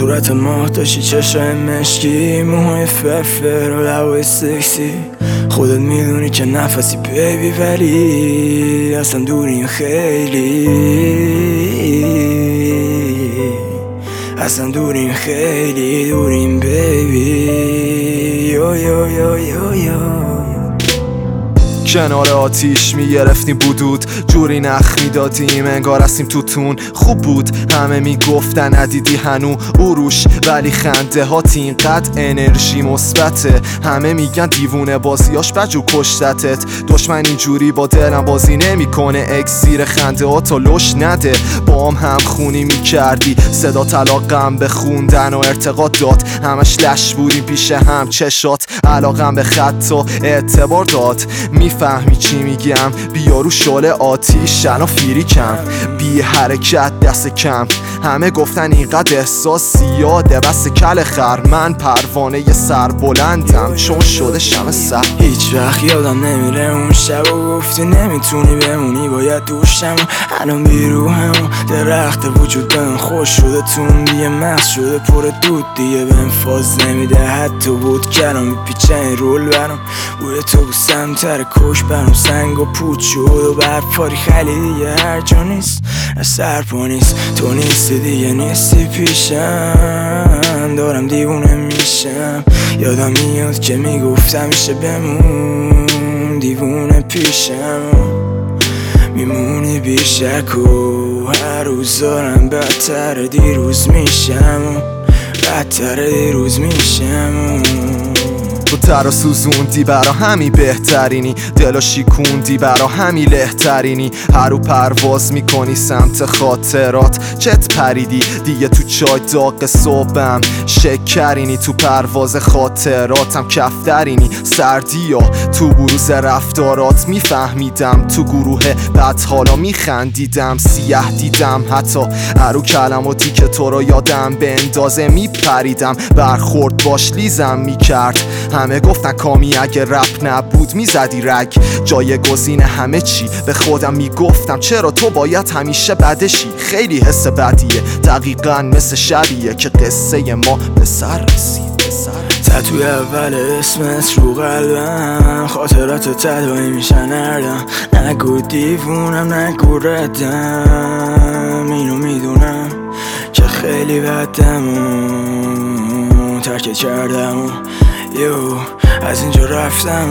صورت ماه داشتی، چشای مشکی، موهای فرفر و لبای سکسی. خودت میدونی که نفسی بیبی، ولی اصلا دوریم خیلی، اصلا دوریم خیلی، دوریم بیبی. یو یو یو یو یو. کنار آتیش میگرفتیم بودود، جوری نخ میدادیم انگار هستیم توتون. خوب بود همه میگفتن ندیدی هنو اروش، ولی خنده هات اینقدر انرژی مثبته. همه میگن دیوونه بازیاش بجو کشتتت. دشمن اینجوری با دلم بازی نمیکنه، اکسیر خنده هاتو لش نده. با هم خونی میکردی، صدا طلاقم به خوندن و ارتقاد داد. همش لش بودیم پیش هم چشات، علاقم به خط و اعتبار داد. فهمی چی میگم؟ بیا رو شعله آتیش الان فیریکم، بی حرکت دست کم. همه گفتن اینقدر احساس زیاده، بس کل خر. من پروانه سر بلندم چون شده شمع سر. هیچ وقت یادم نمیره اون شب و گفتی نمیتونی بمونی باید دوشم. الان بیروهم درخت وجودم خوش شده، تون دیگه مغز شده پر دود، دیگه بهم فاز نمیده. حتی بود کردم میپیچه این رول برام، بوده تو بوسم تر کش برام. سنگ و پود شد و برپاری خیلی دیگه هر جا نیست، سر پا نیست. تو نیستی دیگه نیستی پیشم، دارم دیوونه میشم. یادم میاد که میگفتم میشه بمون دیوونه پیشم، میمونی بیشک و هر روز دارم بدتر دیروز میشم، بدتر دیروز میشم. تو ترا سوزوندی برا همی بهترینی، دلو شیکوندی برا همی لهترینی. هر رو پرواز میکنی سمت خاطرات، چت پریدی دیگه تو چای داغ صبحم. شکرینی تو پرواز خاطراتم، کفترینی سردی یا تو بروز رفتارات. میفهمیدم تو گروه بعد حالا میخندیدم، سیاه دیدم حتی هرو کلماتی که تو رو یادم به اندازه میپریدم. برخورد باش لیزم میکرد، همه گفتن کامی اگه رپ نبود میزدی رگ جایگزین همه چی. به خودم میگفتم چرا تو باید همیشه بدشی. خیلی حس بدیه، دقیقا مثل شبیه که قصه ما به سر رسید. تتوی اول اسمت رو قلبم، خاطرات تدایی میشن هردم. نگو دیوونم نگو ردم، اینو میدونم که خیلی بدم و ترک کردم و یو از اینجا رفتم.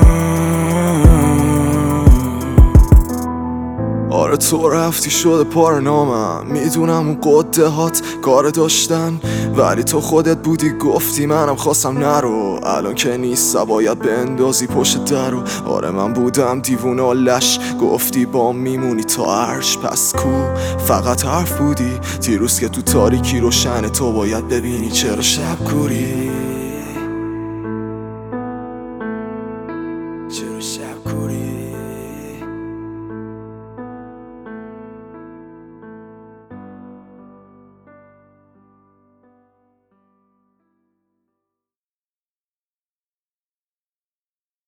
آره تو رفتی شده پارنامم، میدونم اون قده هات کار داشتن، ولی تو خودت بودی گفتی منم خواستم نرو. الان که نیست باید بندازی پشت درو. آره من بودم دیوونه و لش، گفتی با میمونی تا عرش. پس کو فقط حرف بودی دیروز که تو تاریکی روشن تو باید ببینی چرا شب کوری، چرا شب